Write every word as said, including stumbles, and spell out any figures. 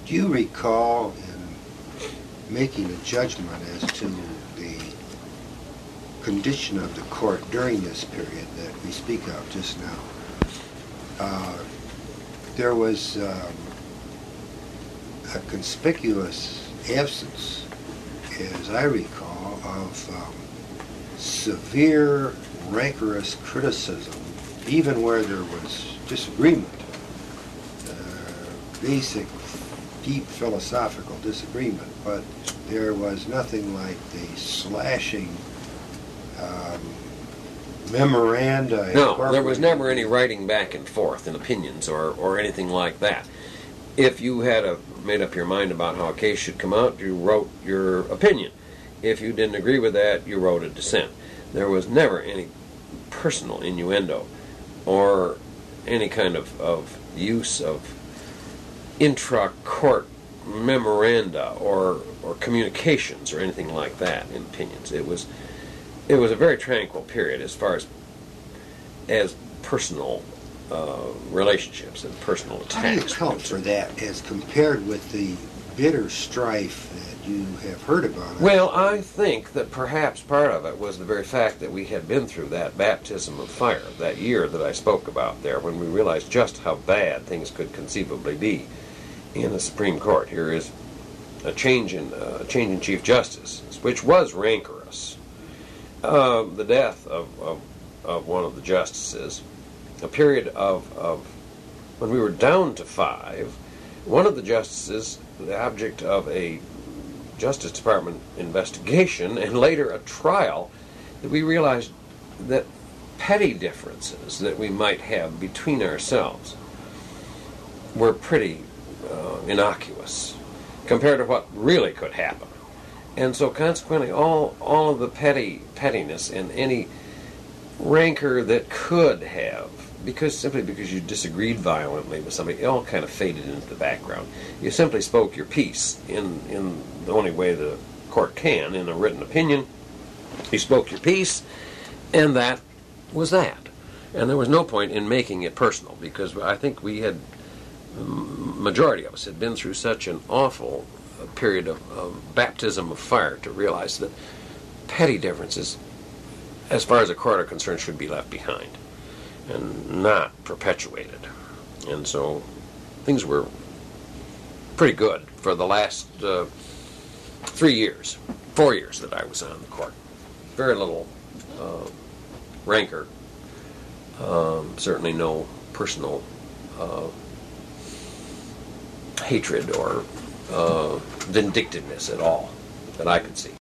Do you recall in making a judgment as to the condition of the court during this period that we speak of just now? Uh, there was um, a conspicuous absence, as I recall, of um, severe, rancorous criticism, even where there was disagreement, uh, basic, deep philosophical disagreement, but there was nothing like the slashing um, memoranda. No, there was never any writing back and forth in opinions or, or anything like that. If you had a, made up your mind about how a case should come out, you wrote your opinion. If you didn't agree with that, you wrote a dissent. There was never any personal innuendo or any kind of, of use of intra-court memoranda or or communications or anything like that in opinions. It was it was a very tranquil period as far as as personal uh, relationships and personal attacks. How do you account for that as compared with the bitter strife that you have heard about? Well, I think that perhaps part of it was the very fact that we had been through that baptism of fire, that year that I spoke about there, when we realized just how bad things could conceivably be in the Supreme Court. Here is a change in uh, a change in Chief Justice, which was rancorous. Uh, the death of, of of one of the justices, a period of of when we were down to five. One of the justices, the object of a Justice Department investigation and later a trial, that we realized that petty differences that we might have between ourselves were pretty uh, innocuous compared to what really could happen. And so consequently all all of the petty pettiness and any rancor that could have, because simply because you disagreed violently with somebody, it all kind of faded into the background. You simply spoke your piece in, in the only way the court can, in a written opinion. You spoke your piece, and that was that. And there was no point in making it personal, because I think we had, majority of us had been through such an awful period of, of baptism of fire to realize that petty differences, as far as a court are concerned, should be left behind and not perpetuated. And so things were pretty good for the last uh, three years, four years that I was on the court. Very little uh, rancor, um, certainly no personal uh, hatred or uh, vindictiveness at all that I could see.